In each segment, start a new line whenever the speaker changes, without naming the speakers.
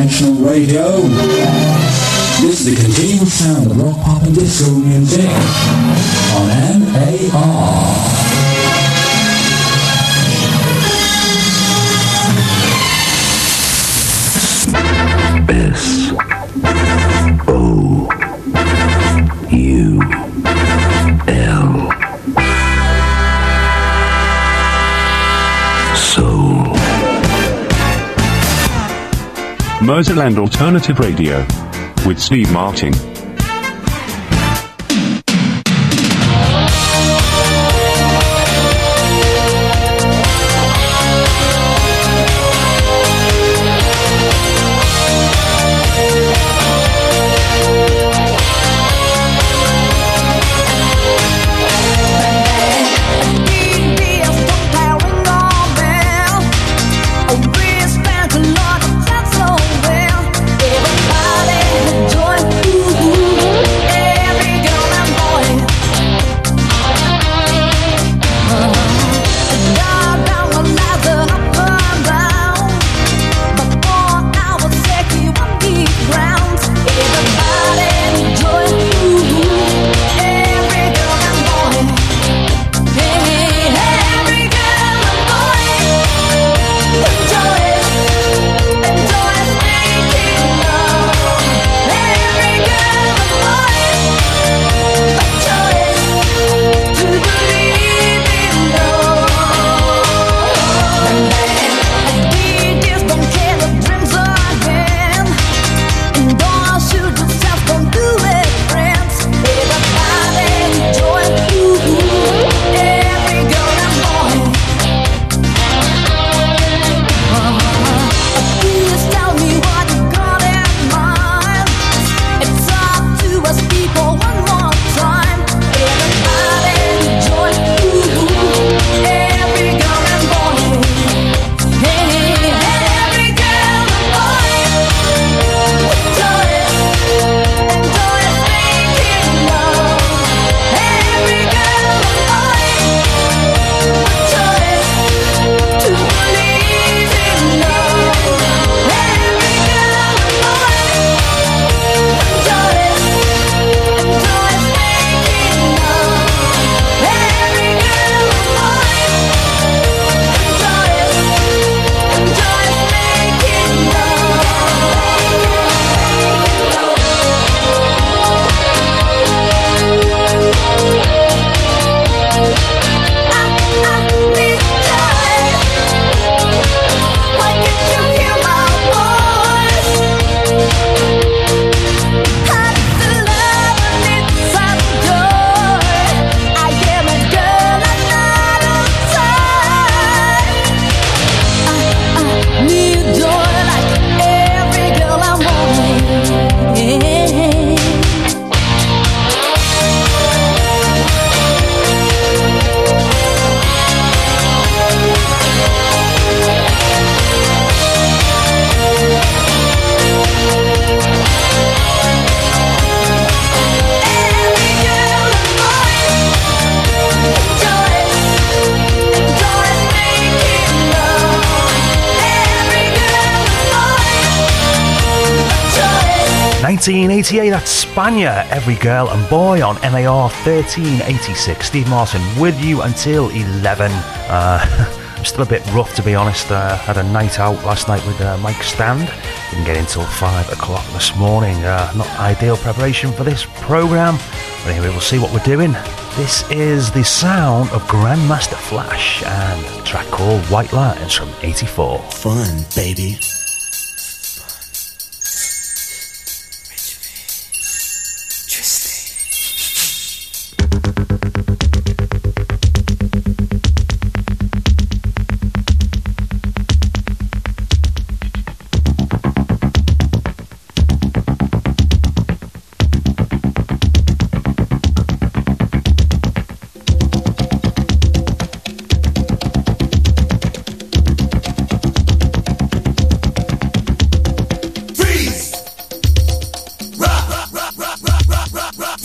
International Radio. This is the continuous sound of rock, pop and disco music on MAR.
S-O-U-L. Soul.
Merseland Alternative Radio with Steve Martin.
...1988, that's Spania, Every Girl and Boy on MAR 1386. Steve Martin with you until 11. I'm still a bit rough, to be honest. Had a night out last night with Mike Stand. Didn't get in till 5 o'clock this morning. Not ideal preparation for this programme. But anyway, we'll see what we're doing. This is the sound of Grandmaster Flash and a track called White Lines from 84.
Fun, baby.
Rock.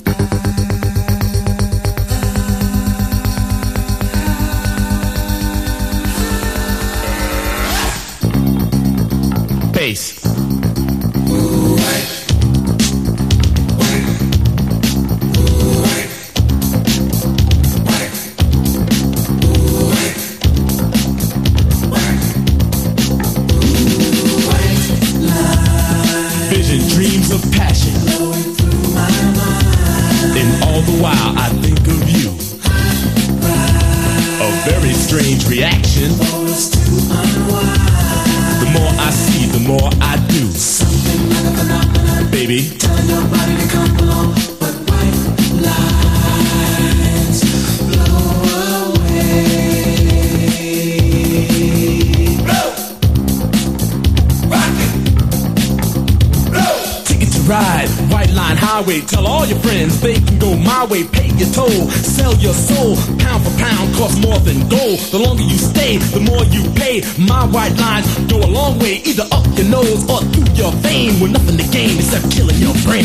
reaction. The more I see, the more I do. Something like a phenomenon, baby. Telling your body to come along, but white lines blow away. Blow, rock it, blow. Ticket to ride, White Line Highway. Tell all your friends they can go my way. Pay your toll, sell your soul. Pound for pound, costs more than gold. The longer you stay, the more you pay. My white lines go a long way, either up your nose or through your vein. With nothing to gain except killing your brain.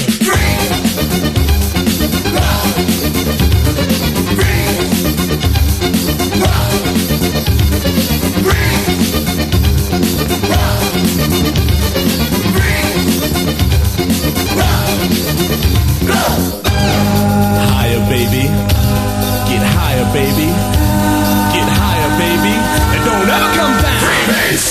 Higher, baby. Get higher, baby. Get higher, baby. And don't ever come down. Freebase!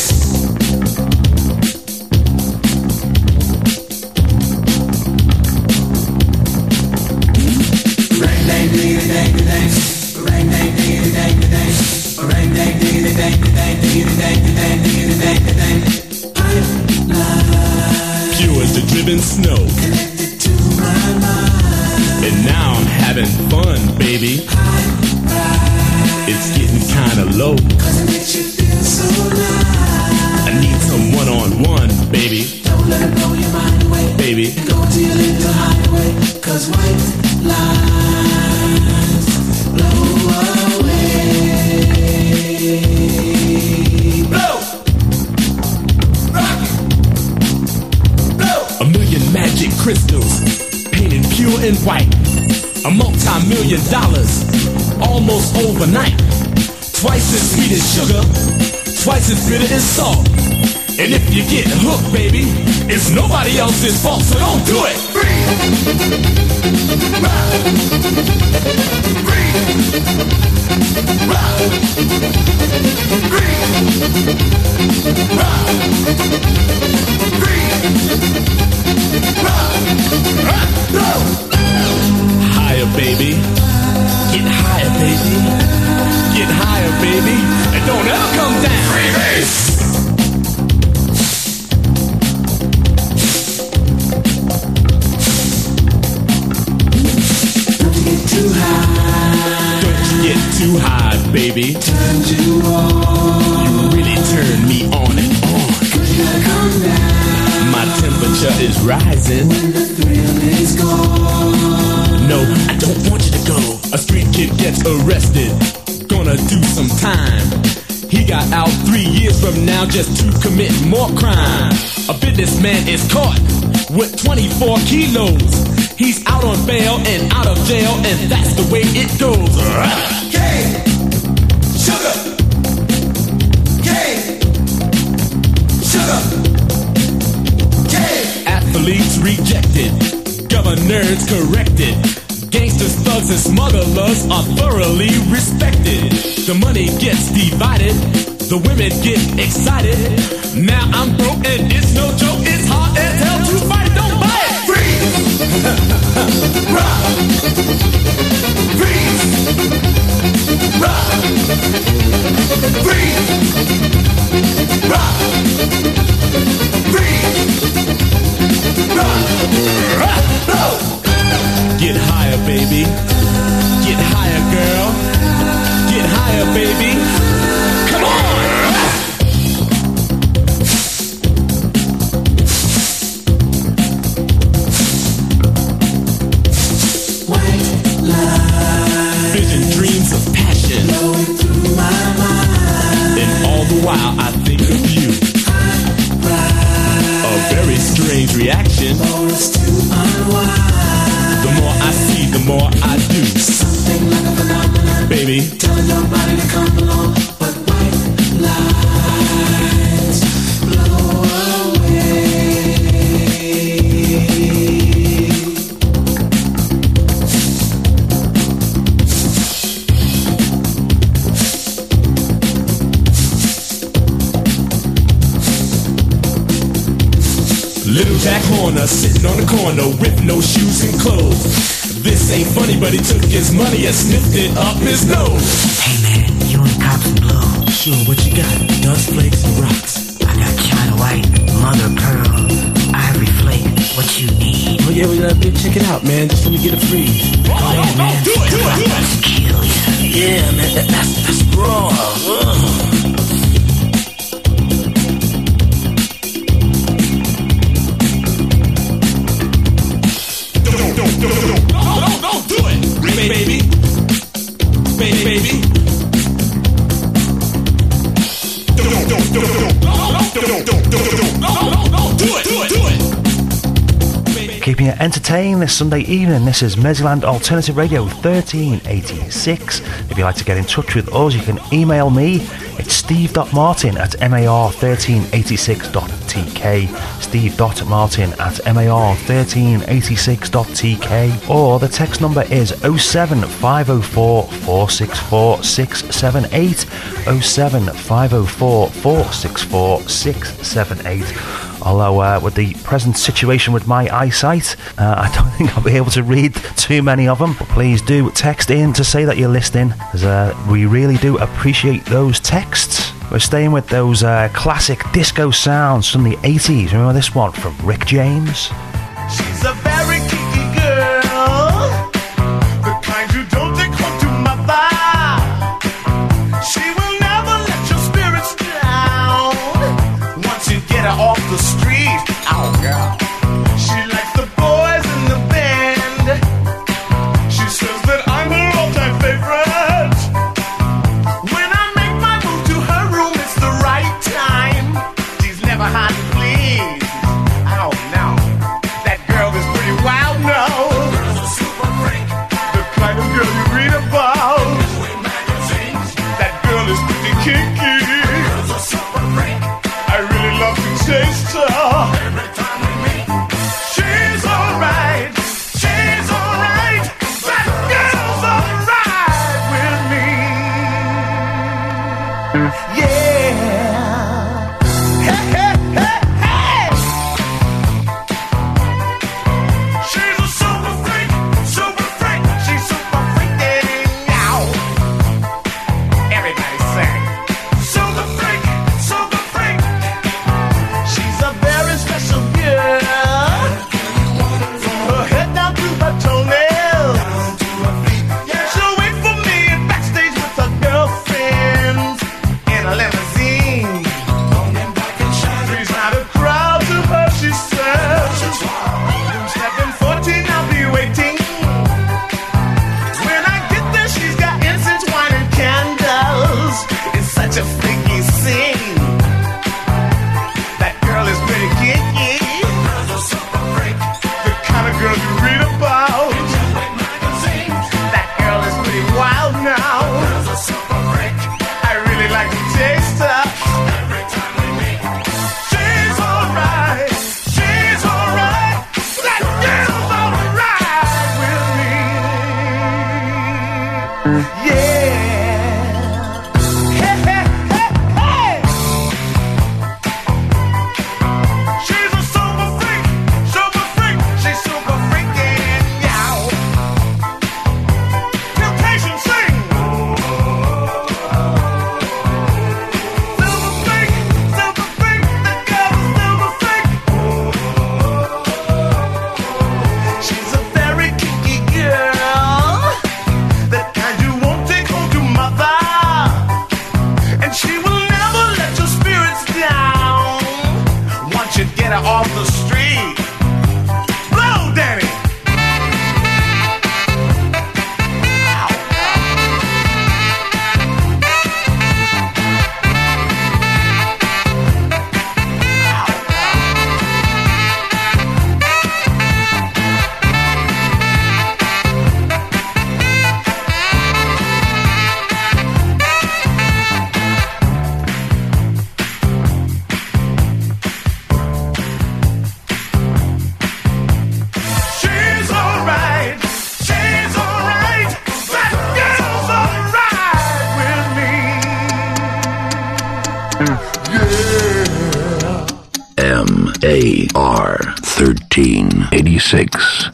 Pure as the driven snow. And now I'm having fun, baby. It's getting kinda low. I need some one-on-one, baby. Don't let it blow your mind away, baby. Go to your little hideaway, 'cause white lines blow away. Blow! Rock it! Blow! A million magic crystals painted pure and white. A multi-million dollars, almost overnight. Twice as sweet as sugar, twice as bitter as salt. And if you get hooked, baby, it's nobody else's fault, so don't do it. Breathe. Rock. Breathe. Rock. Breathe. Rock. Breathe. Rock. Rock. Higher, baby. Get higher, baby. Get higher, baby. And don't ever come down. Freebase! Don't get too high. Don't you get too high, baby. Turn you on. You really turn me on and on. 'Cause you gotta come down. My temperature is rising. When the thrill is gone. No, I don't want you to go. A street kid gets arrested, gonna do some time. He got out 3 years from now just to commit more crime. A businessman is caught with 24 kilos. He's out on bail and out of jail, and that's the way it goes. Cane, sugar, cane, sugar, cane. Athletes rejected, governors corrected. Gangsters, thugs, and smugglers are thoroughly respected. The money gets divided, the women get excited. Now I'm broke and it's no joke, it's hard as hell to fight, don't buy it! Freeze! Rock! Freeze! Rock! Freeze! Rock! Freeze! Rock! Rock! Get higher, baby. Get higher, girl. Get higher, baby. Come on! White line. Vision, dreams of passion flowing through my mind. And all the while I think of you. A very strange reaction. For us to unwind. The more I see, the more I do. Something like a phenomenon, baby. Telling your body to come along, but white lines blow away. Little Jack Horner sitting on the corner with no shoes and clothes. This ain't funny, but he took his money and sniffed it up his nose. Hey man,
you want cops and blue?
Sure, what you got? Dust flakes and rocks.
I got China white, mother of pearl, ivory flake. What you need?
Oh yeah, check it out, man. Just let me get a freeze.
Go ahead, man.
Do it.
Let's kill you.
Yeah, man, that's raw. Don't do it, baby. Don't do it.
Keeping you entertained this Sunday evening, this is Merseyland Alternative Radio 1386. If you'd like to get in touch with us, you can email me. It's steve.martin@mar1386.tk, steve.martin@mar1386.tk, or the text number is 07504 464 678, 07504 464 678. Although with the present situation with my eyesight, I don't think I'll be able to read too many of them. But please do text in to say that you're listening, as we really do appreciate those texts. We're staying with those classic disco sounds from the 80s. Remember this one from Rick James?
She's a very kinky girl, the kind you don't take home to mother. She will never let your spirits down once you get her off the street. Oh, girl. She likes the boys in the band. She says that I'm her all-time favorite. When I make my move to her room, it's the right time. She's never hard to please. Oh, no. That girl is pretty wild, no. Super freak. The kind of girl you read about. That girl is pretty kinky. Super freak. I really love to taste her. Every time we meet, she's alright. She's alright. That girl's alright with me. Yeah. Hey, hey, hey, hey. She's a super freak. Super freak. She's super freaking out. Everybody sing. Super freak. Super freak. She's a very special girl. From her head down to her toenails. She'll wait for me at backstage with her girlfriends in a limousine. She's not a crowd to her, she says. Stepping 14, I'll be waiting. When I get there, she's got incense, wine, and candles. It's such a freaky scene. That girl is pretty kinky. The kind of girl you read about. That girl is pretty wild now. I really like to taste her. She's alright. She's alright. That girl's alright with me. Yeah. Hey, hey, hey, hey. She's a super freak, she's super freaking out. Temptation sing. Silver freak, that girl's silver freak. She's a very kinky girl, the kind you won't take home to mother. And she will never let your spirits down once you get her off the street. Blow, Danny! She's alright. She's alright. That girl's alright with me. Yeah.
MAR 1386.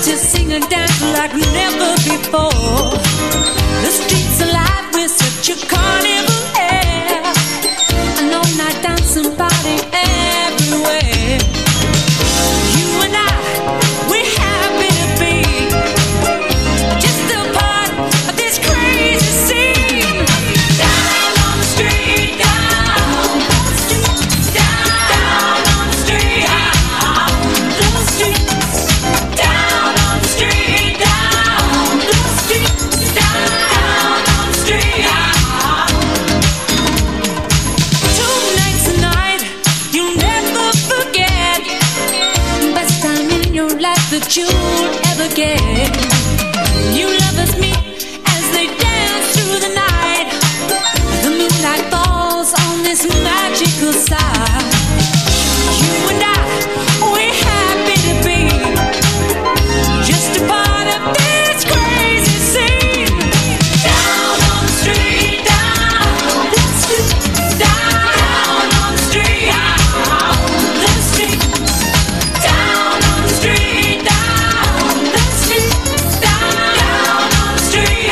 to sing and dance like never before. The streets alive with such a carnival air. An all-night dancing party everywhere. You and I, we're happy to be just a part of this crazy scene. Down on the street, down on the street, down on the street, down on the street, down on the street, down on the street. 2 nights a night, you'll never forget. Best time in your life that you'll ever get. You lovers meet as they dance through the night. The moonlight falls on this magical side. You and I, we're happy to be just a part of this crazy scene. Down on the street, down on the street, down on the street, down on the street, down on the street, down on the street.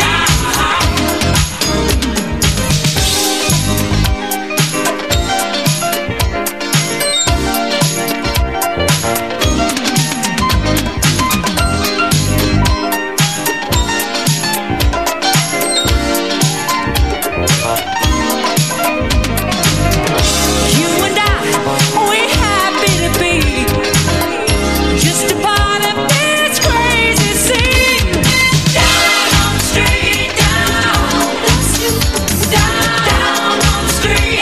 You and I, we're happy to be just a part of this crazy scene. Down on the street, down on the street, down on the street,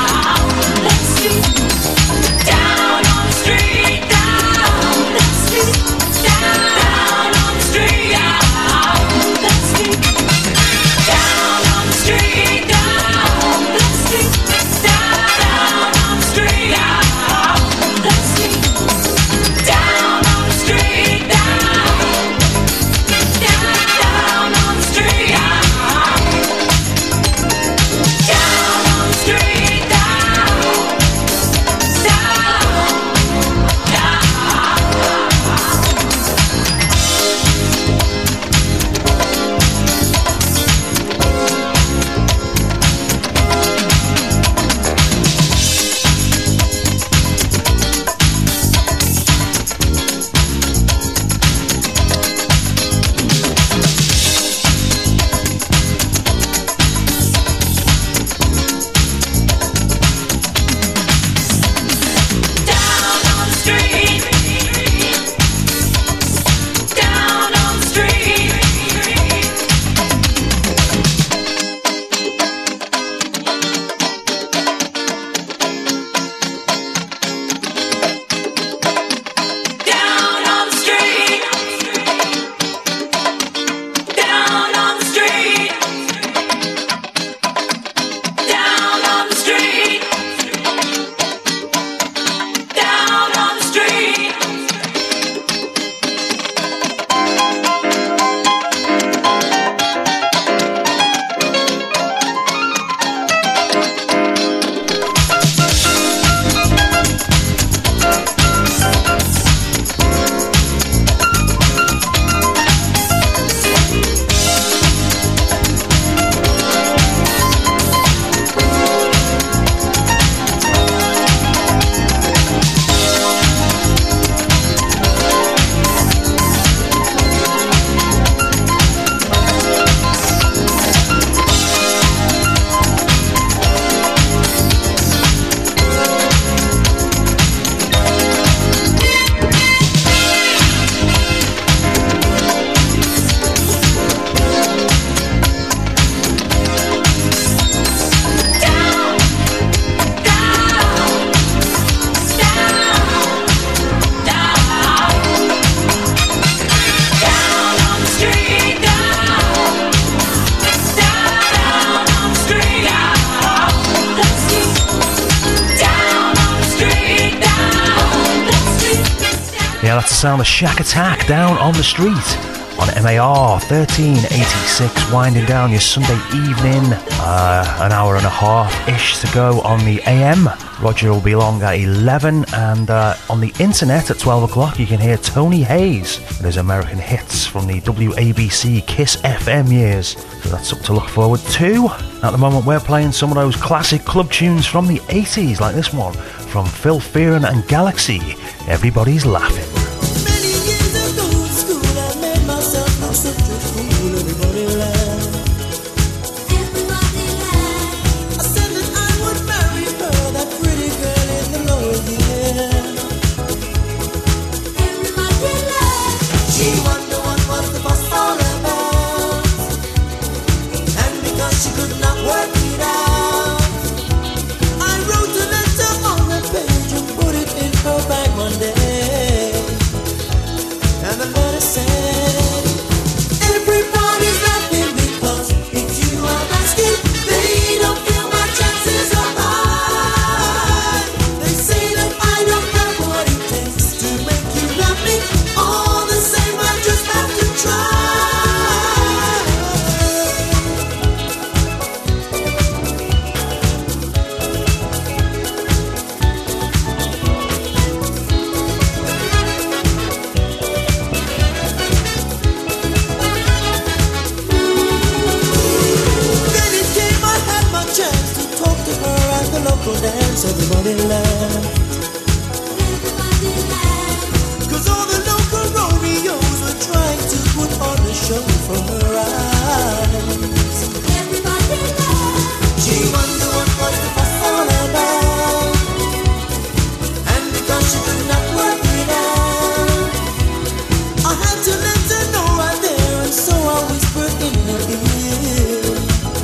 down on the street, down on the street, down on the street, down on the street, down on the street, down on the street, down on the street, down on the street, down on the street,
Yeah, that's the sound of Shack Attack, Down on the Street. on MAR 1386, winding down your Sunday evening. An hour and a half-ish to go on the AM. Roger will be along at 11, and on the internet at 12 o'clock you can hear Tony Hayes with his American hits from the WABC Kiss FM years. So that's something to look forward to. At the moment we're playing some of those classic club tunes from the 80s, like this one from Phil Fearon and Galaxy, Everybody's Laughing.
Many years ago in school, I made myself look such a fool. Everybody laughed. Everybody laughed. I said that I would marry her, that pretty girl in the lower end. Everybody laughed. She wondered what was the fuss all about, and because she could not work it out, I wrote a letter on the page and put it in her bag one day. And the letter said, everybody's laughing because it's you I'm asking. They don't feel my chances are high. They say that I don't have what it takes to make you love me. All the same, I just have to try. Then it came, I had my chance to talk to her at the local dance. Everybody laughed. Cause all the local Romeos were trying to put on a show from her eyes. Everybody laughed. She wondered what was the fuss all about, and because she could not work it out, I had to let her know right there, and so I whispered in her ear.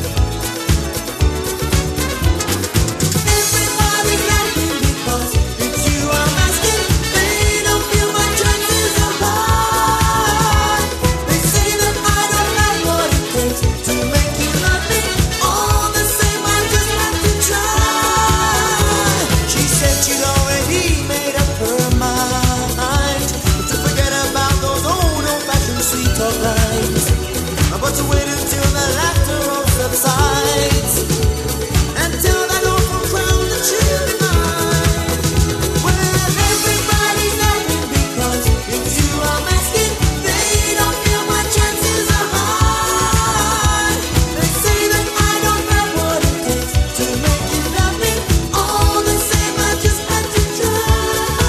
Everybody's laughing because it's you I'm asking. They don't feel my chances are high. They say that I don't have what it takes to make you love me. All the same, I just have to try. She said she'd already made up her mind to forget about those old-fashioned sweet talk lines, but to wait until the laughter all subsides, and tell that awful crowd that she'll be mine. Well, everybody's laughing because it's you I'm asking. They don't feel my chances are high. They say that I don't have what it takes to make you love me. All the same, I just had to try.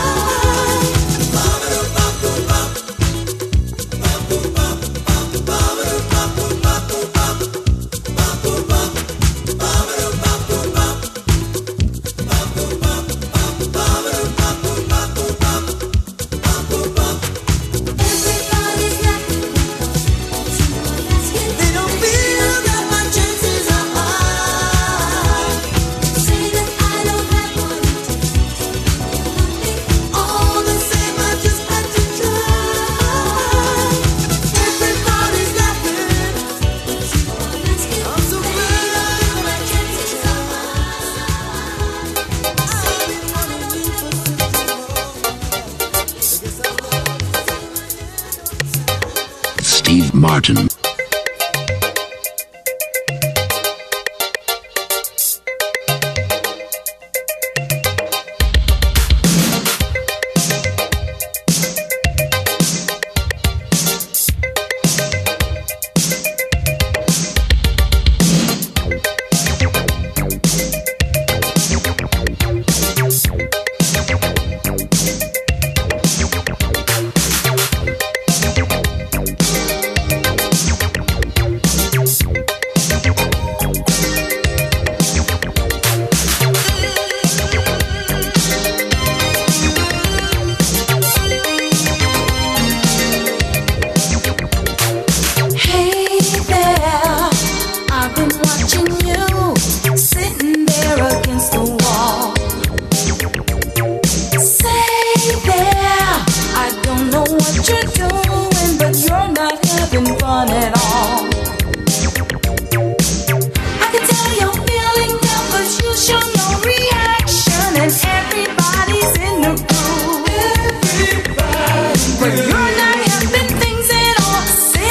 Everybody's laughing because they don't feel that my chances are high. Say that I don't have what it takes to love me. All the same, I just had to try. Everybody's laughing. I'm so glad I know my chances are high. I've been wanting you for so long.
Steve Martin.
Hey there, I've been watching you sitting there against the wall. Say there, I don't know what you're doing, but you're not having fun at all. I can tell you're feeling down, but you show no reaction, and everybody's in the groove. But you're not having things at all. Say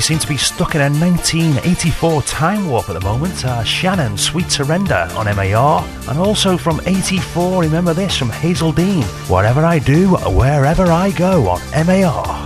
seem to be stuck in a 1984 time warp at the moment. Shannon, Sweet Surrender on MAR, and also from 84, remember this, from Hazel Dean, Whatever I Do, Wherever I Go on MAR.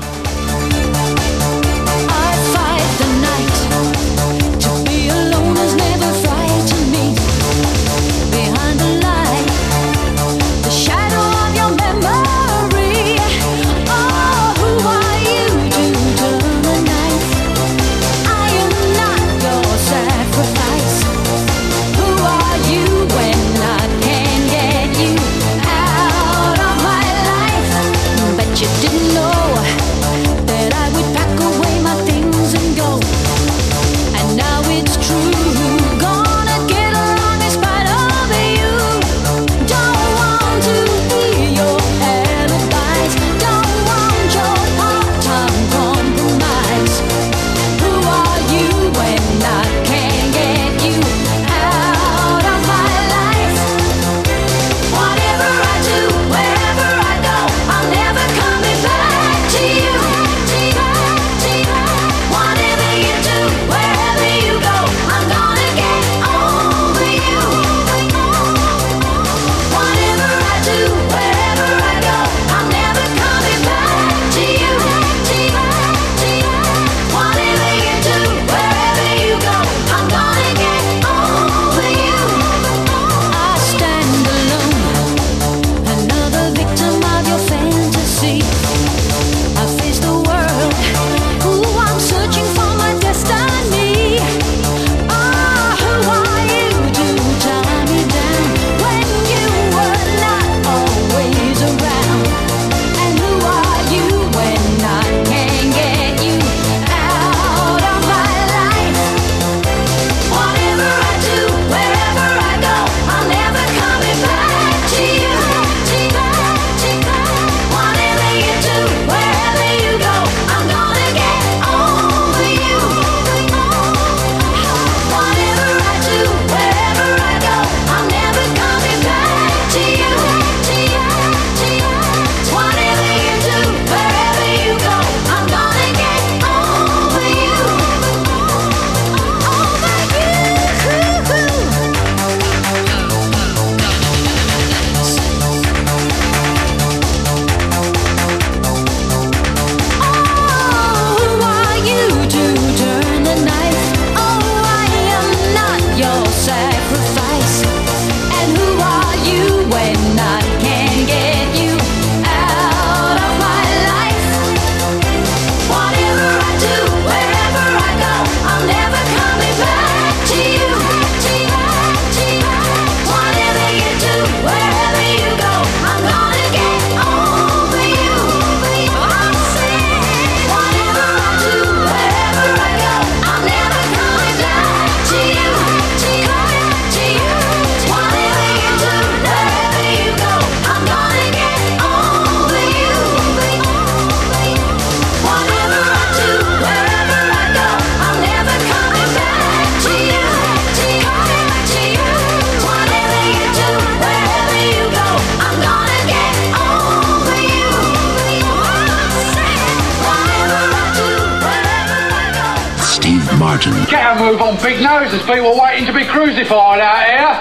Get a move on, big nose. There's people waiting to be crucified out here.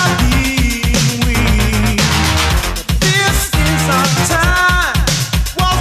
This is our time.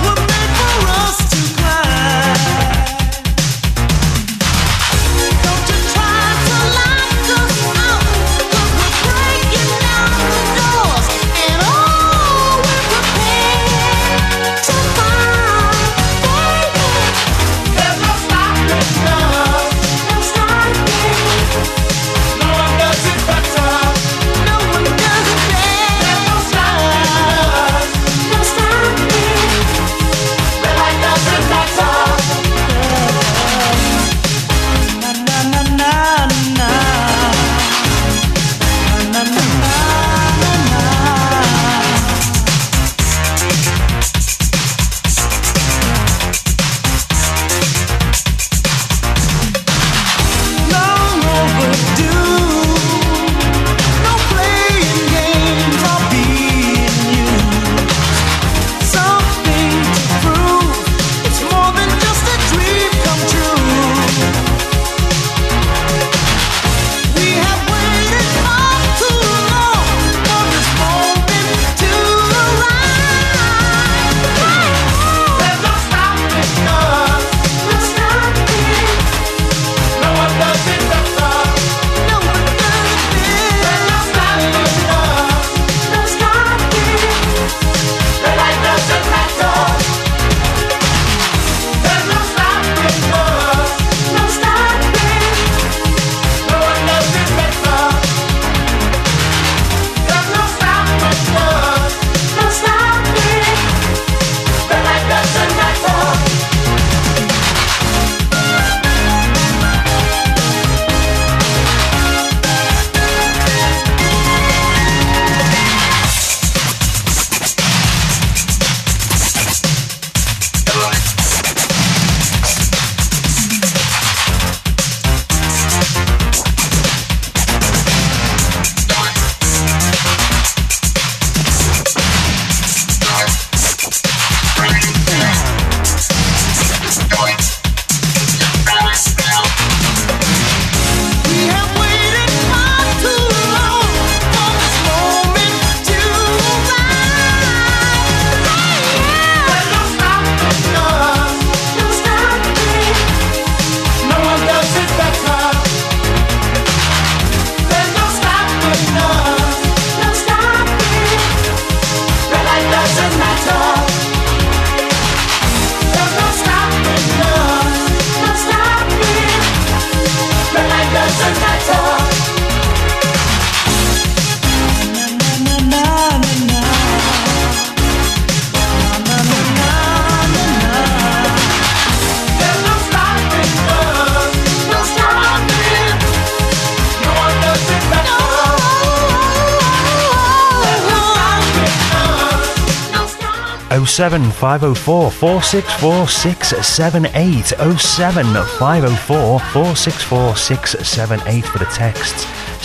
07504 464 678. 07504 464 678 for the texts.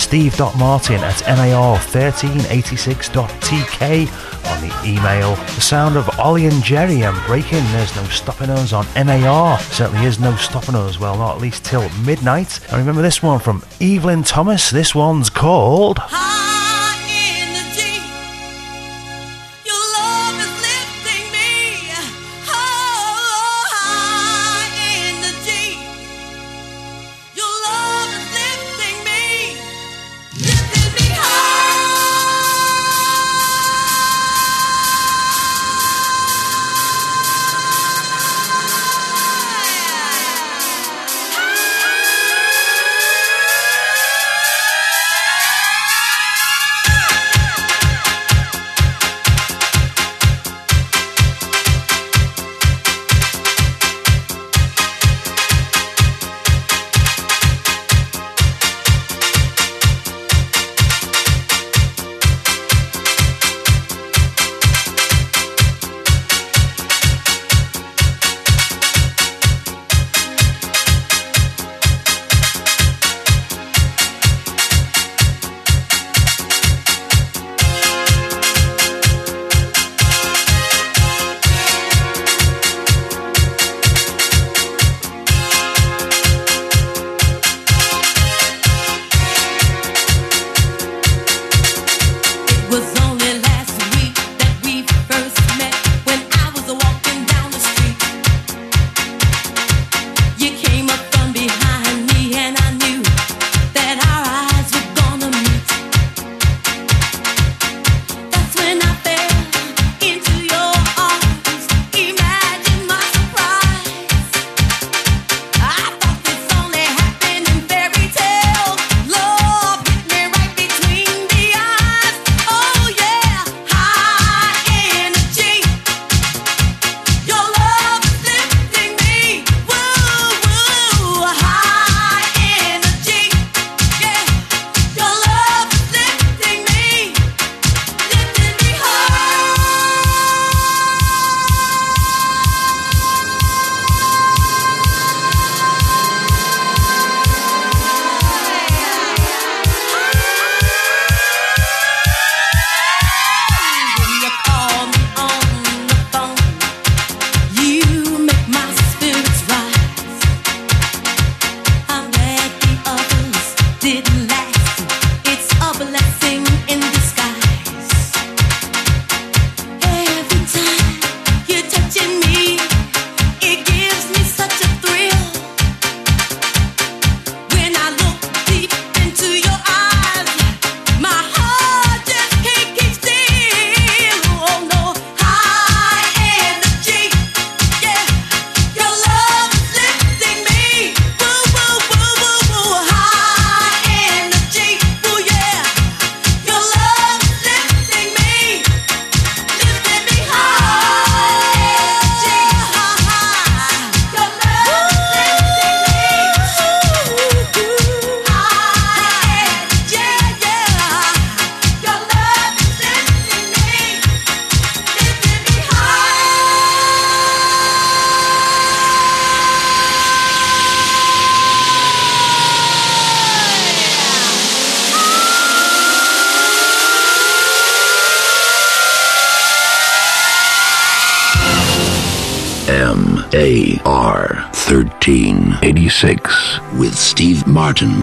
Steve.martin@nar1386.tk on the email. The sound of Ollie and Jerry and Breaking. There's no stopping us on NAR. Certainly is no stopping us. Well, not at least till midnight. And remember this one from Evelyn Thomas. This one's called
MAR 1386 with Steve Martin.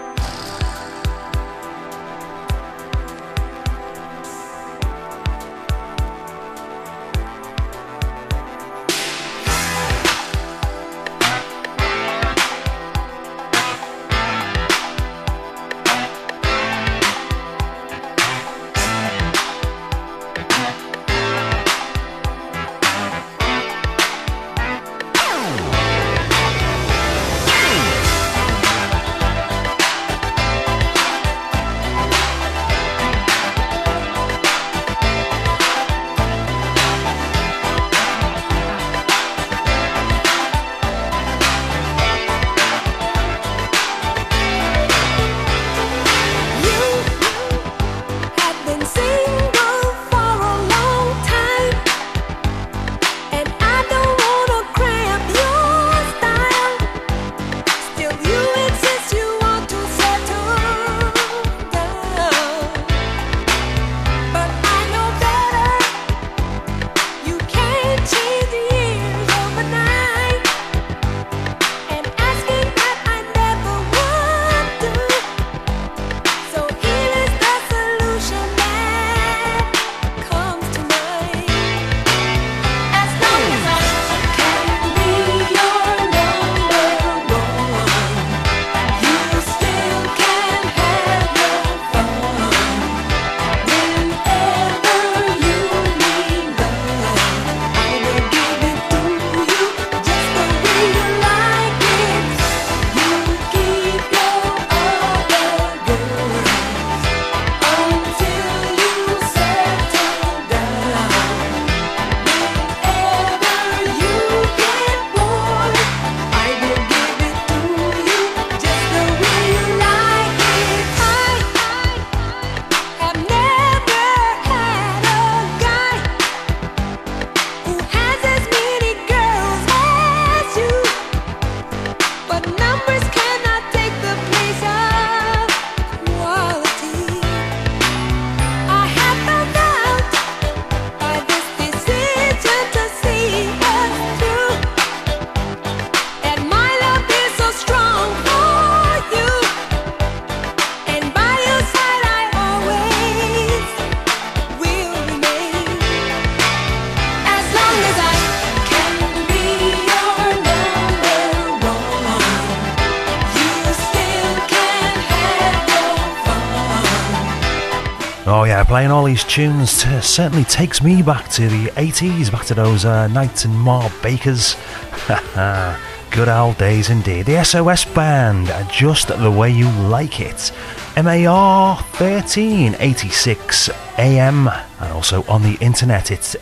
Yeah, playing all these tunes certainly takes me back to the 80s, back to those nights in Mar Baker's. Good old days indeed. The SOS Band, just the way you like it. MAR 1386 AM, and also on the internet it's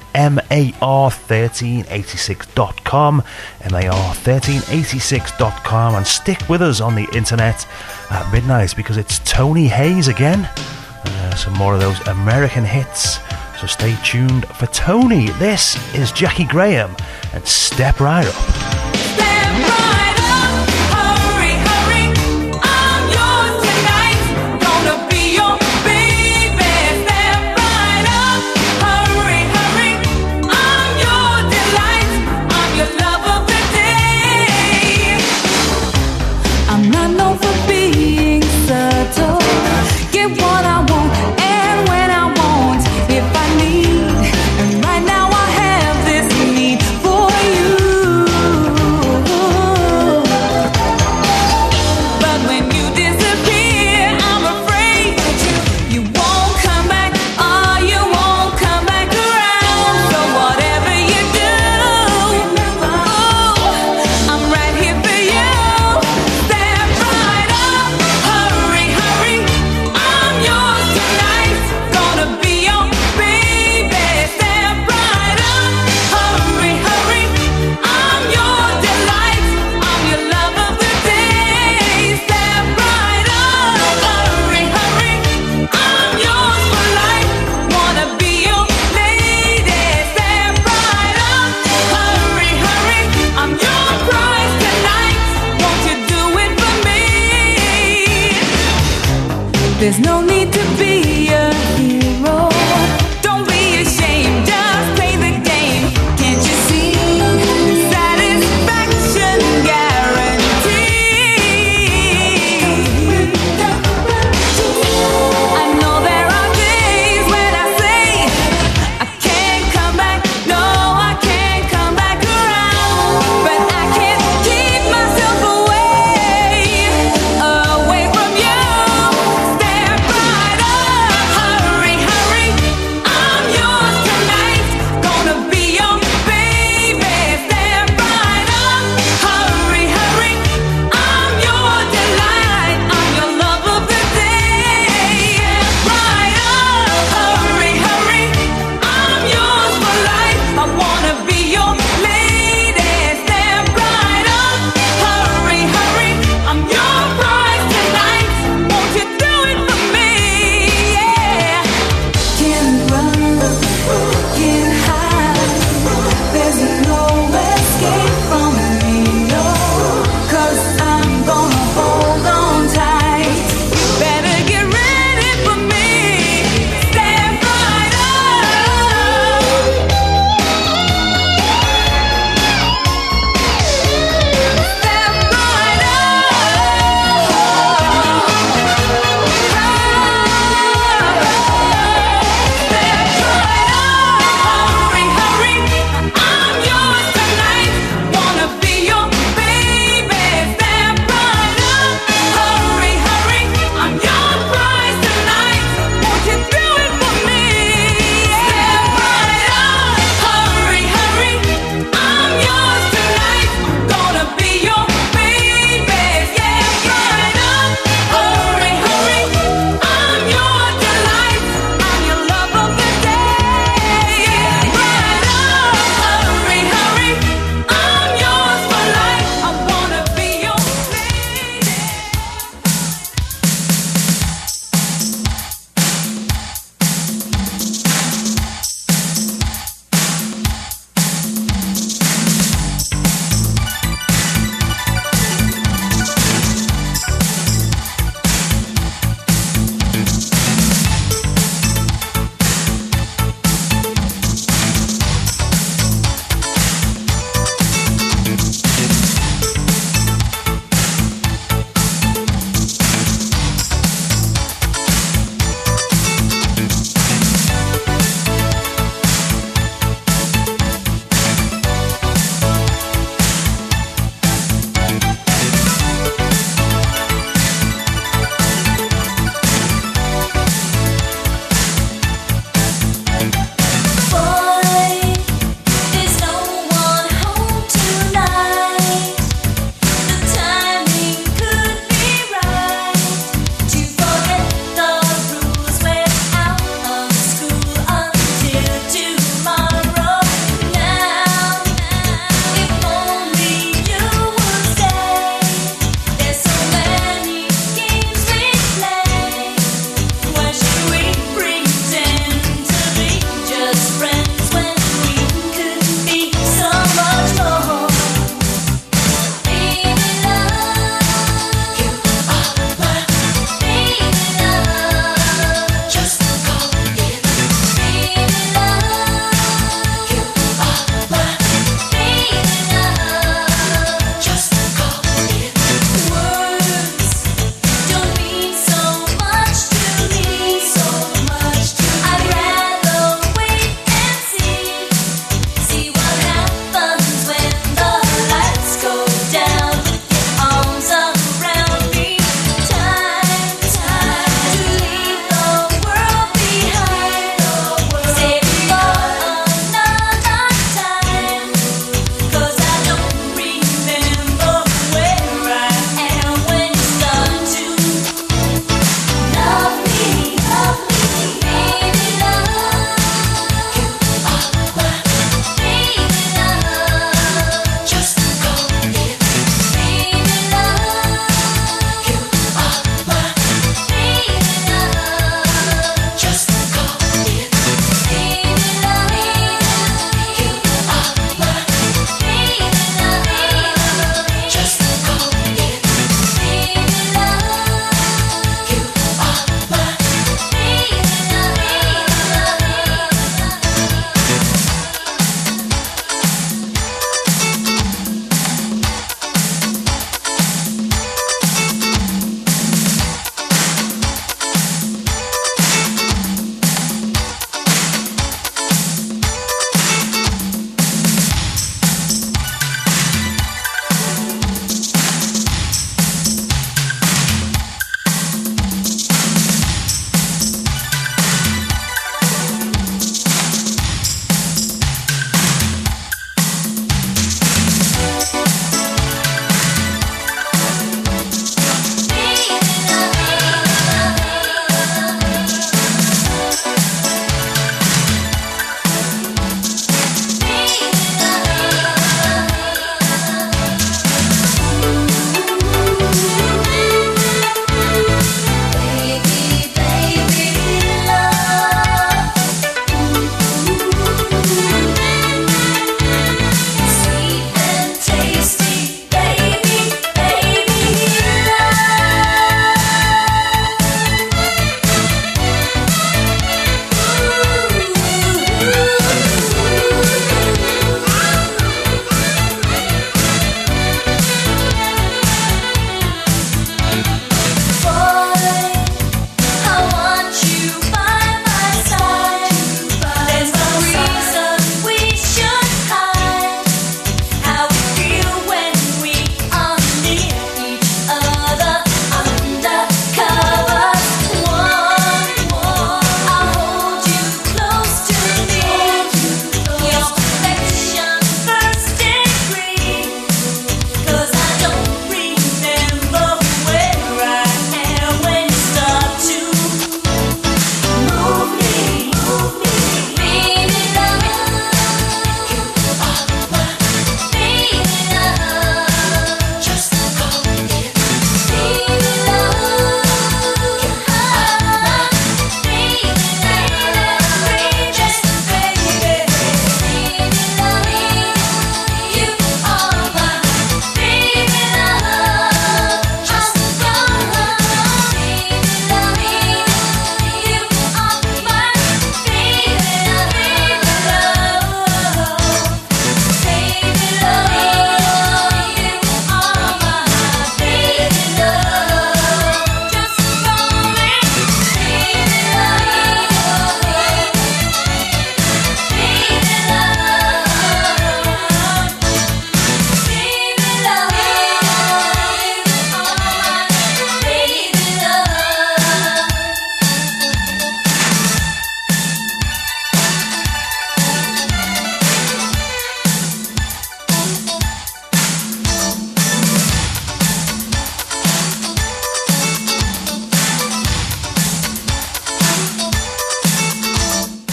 MAR1386.com, MAR1386.com, and stick with us on the internet at midnight because it's Tony Hayes again. Some more of those American hits, so stay tuned for Tony. This is Jackie Graham and Step Right Up.
There's no need to be a hero. Don't be ashamed, just play the game. Can't you see the satisfaction guarantee? I know there are days when I say I can't come back, no, I can't come back around. But I can't keep myself away from you. Step right up.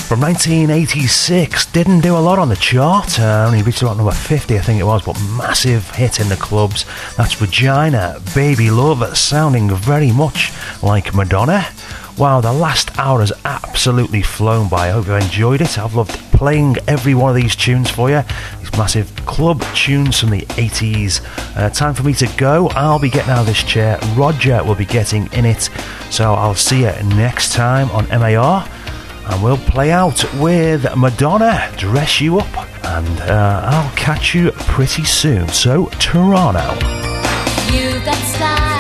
From 1986, didn't do a lot on the chart, only reached about number 50 I think it was, but massive hit in the clubs. That's Regina, Baby Love, sounding very much like Madonna. Wow, the last hour has absolutely flown by. I hope you enjoyed it. I've loved playing every one of these tunes for you, these massive club tunes from the 80s. Time for me to go. I'll be getting out of this chair. Roger will be getting in it. So I'll see you next time on MAR. And we'll play out with Madonna, Dress You Up, and I'll catch you pretty soon. So, Toronto.
You got style.